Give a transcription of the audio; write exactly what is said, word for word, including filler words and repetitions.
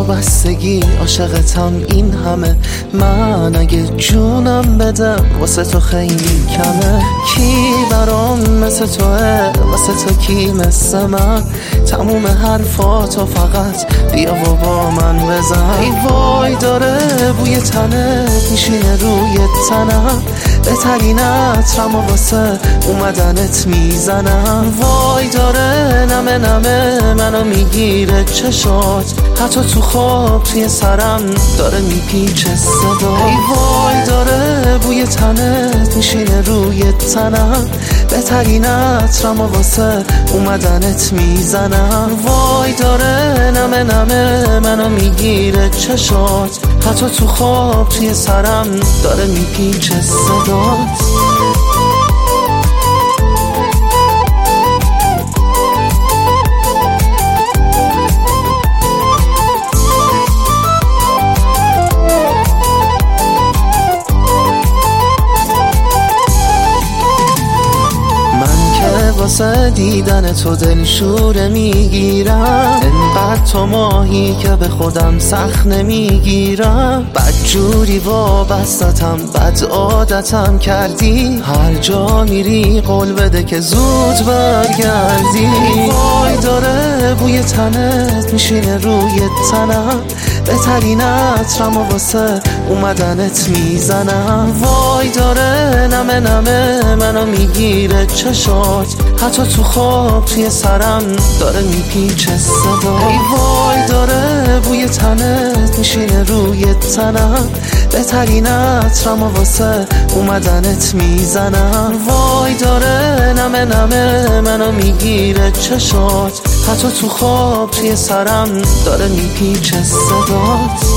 وابستگی عاشقتم این همه. من اگه جونم بدم واسه تو خیلی کمه. کی برام مثل توه، واسه تو کی مثل من؟ تموم حرفاتو فقط بیا و با من بزن. ای وای داره بوی تنت میشینه روی تنم، بهترین عطرم و واسه اومدنت میزنم. وای داره نمه نمه منو میگیره چشات، حتی تو خواب توی سرم داره میپیچه صدا. ای وای داره بوی تنت میشینه روی تنم، بهترین عطرم و واسه اومدنت میزنم. وای داره نمه نمه منو میگیره چشات، حتی تو خواب توی سرم داره میپیچه صدات. واسه دیدن تو دلشوره میگیرم، انقدر تو ماهی که به خودم سخت نمیگیرم. بد جوری وابستتم، بد عادتم کردی، هر جا میری قول بده که زود برگردی. وای داره بوی تنت میشینه روی تنم، بهترین عطرم و واسه اومدنت میزنم. وای داره نمه نمه منو میگیره چشات، حتی تو خواب توی سرم داره میپیچه صدا. ای وای داره بوی تنت میشینه روی تنم، بهترین عطرم و واسه اومدنت میزنم. وای داره نمه نمه منو میگیره چشات، حتی تو خواب توی سرم داره میپیچه صدات.